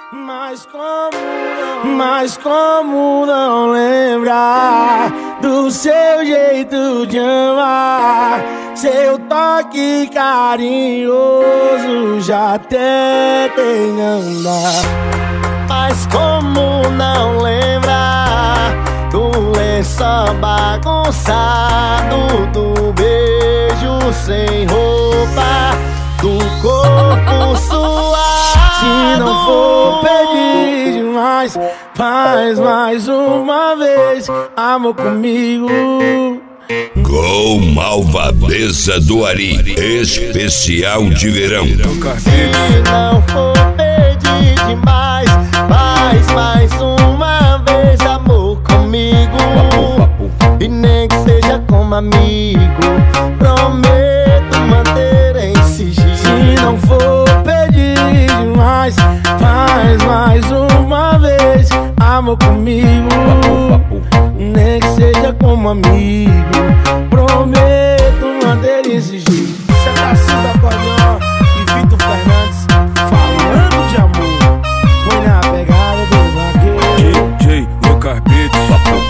Mas como não lembrar do seu jeito de amar, seu toque carinhoso já até tem andar. Mas como não lembrar do lençol bagunçado, do beijo sem roupa, do corpo suado. Se não for pedir demais, faz mais uma vez amor comigo. Gol Malvadeza do Ari, especial de verão. Se não for pedir demais, faz mais uma vez amor comigo. E nem que seja como amigo, prometo manter em sigilo. Se não for pedir demais, faz mais uma vez amor comigo. Nem que seja como amigo, prometo manter em sigilo. Cê tá sendo Acordeon e Vitor Fernandes falando de amor. Foi na pegada do vaqueiro DJ Lucas Beats,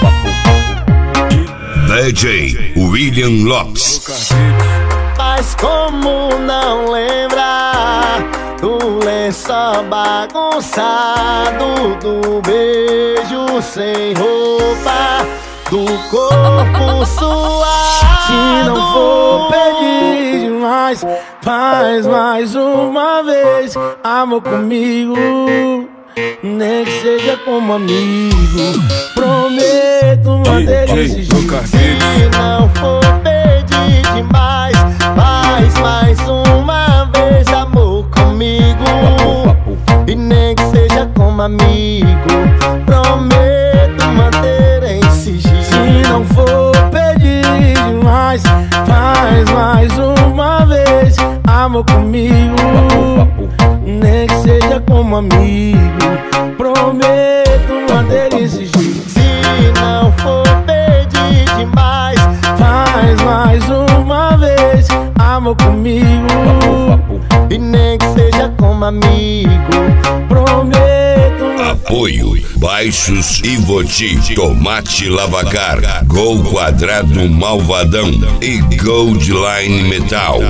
DJ William Lopes. Mas como não lembrar do lençol bagunçado, do beijo sem roupa, do corpo suado. Se não for pedir demais, faz mais uma vez amor comigo. Nem que seja como amigo, prometo manter esse jeito. Se não for pedir demais, faz mais uma vez amor comigo. E nem que seja como amigo, prometo manter em sigilo. Se não for pedir demais, faz mais uma vez amor comigo. Nem que seja como amigo, prometo manter em sigilo. Se não for pedir demais, faz mais uma vez amor comigo. E nem que seja como amigo, prometo. Apoio Baixos e Voti, Tomate Lavacar, Gol Quadrado Malvadão e Goldline Metal,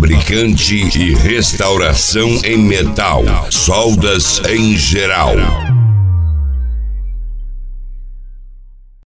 fabricante e restauração em metal, soldas em geral.